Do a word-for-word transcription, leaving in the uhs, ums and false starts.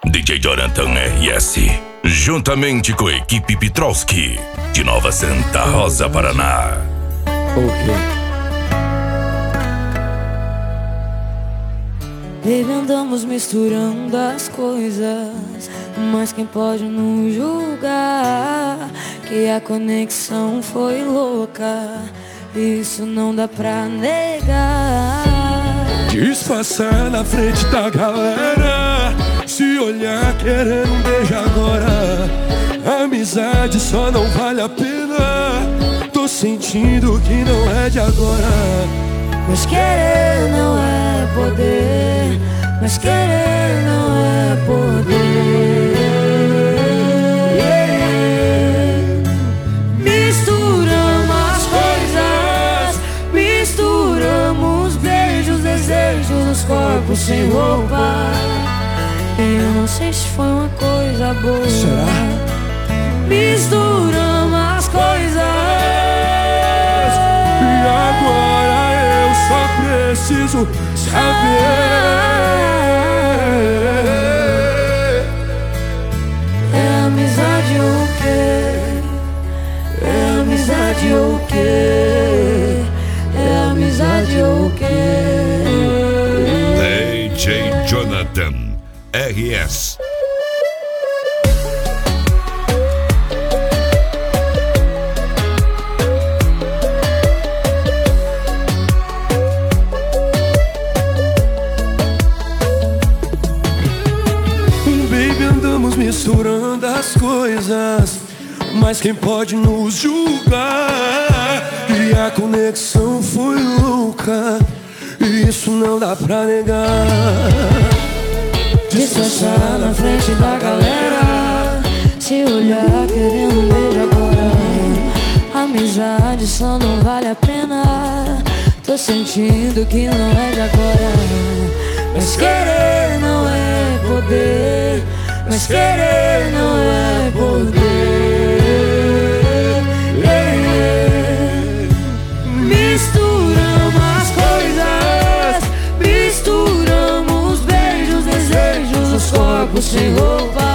D J Jonathan R S, juntamente com a equipe Pitrowski, de Nova Santa Rosa, Paraná. Ok. Baby, andamos misturando as coisas, mas quem pode nos julgar? Que a conexão foi louca, isso não dá pra negar. Disfarçar na frente da galera, se olhar querendo um beijo agora. Amizade só não vale a pena, tô sentindo que não é de agora. Mas querer não é poder, mas querer não é poder. Misturamos as coisas, misturamos beijos, desejos, os corpos sem roupa. Eu não sei se foi uma coisa boa. Será? Misturamos as coisas e agora eu só preciso saber: é amizade ou o quê? É amizade ou o quê? É amizade ou o quê? D J Jonathan R S. Baby, andamos misturando as coisas, mas quem pode nos julgar? E a conexão foi louca, e isso não dá pra negar. Disfarçar na frente da galera, se olhar querendo um beijo agora. Amizade só não vale a pena, tô sentindo que não é de agora. Mas querer não é poder, mas querer não é poder. Misturamos as coisas, misturamos beijos, desejos, os corpos sem roupa.